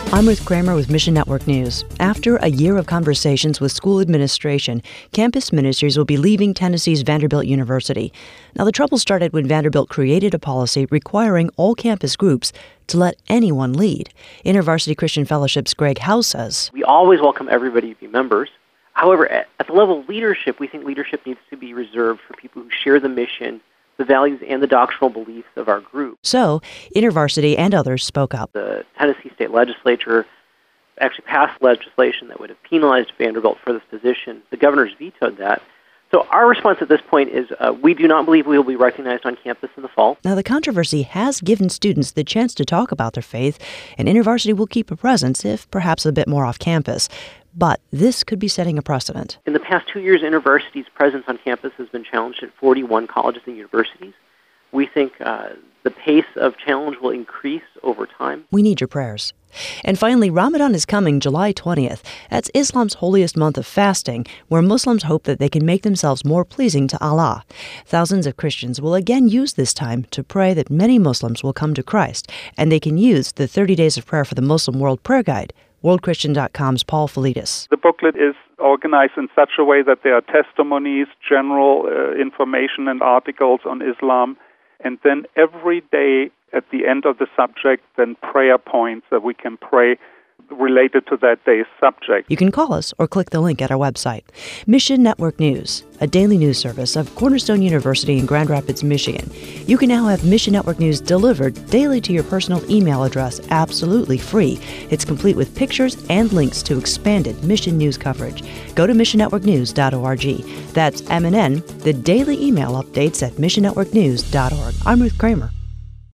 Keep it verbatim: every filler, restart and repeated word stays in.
I'm Ruth Kramer with Mission Network News. After a year of conversations with school administration, campus ministries will be leaving Tennessee's Vanderbilt University. Now, the trouble started when Vanderbilt created a policy requiring all campus groups to let anyone lead. InterVarsity Christian Fellowship's Greg Howe says, We always welcome everybody to be members. However, at, at the level of leadership, we think leadership needs to be reserved for people who share the mission, the values, and the doctrinal beliefs of our group. So, InterVarsity and others spoke up. The Tennessee State Legislature actually passed legislation that would have penalized Vanderbilt for this position. The governor's vetoed that. So our response at this point is uh, we do not believe we will be recognized on campus in the fall. Now, the controversy has given students the chance to talk about their faith, and InterVarsity will keep a presence, if perhaps a bit more off campus. But this could be setting a precedent. In the past two years, InterVarsity's presence on campus has been challenged at forty-one colleges and universities. We think uh, the pace of challenge will increase over time. We need your prayers. And finally, Ramadan is coming July twentieth. That's Islam's holiest month of fasting, where Muslims hope that they can make themselves more pleasing to Allah. Thousands of Christians will again use this time to pray that many Muslims will come to Christ, and they can use the thirty Days of Prayer for the Muslim World Prayer Guide. world christian dot com's Paul Felitis. The booklet is organized in such a way that there are testimonies, general uh, information and articles on Islam, and then every day at the end of the subject, then prayer points that we can pray related to that day's subject. You can call us or click the link at our website. Mission Network News, a daily news service of Cornerstone University in Grand Rapids, Michigan. You can now have Mission Network News delivered daily to your personal email address absolutely free. It's complete with pictures and links to expanded mission news coverage. Go to mission network news dot org. That's M N N, the daily email updates at mission network news dot org. I'm Ruth Kramer.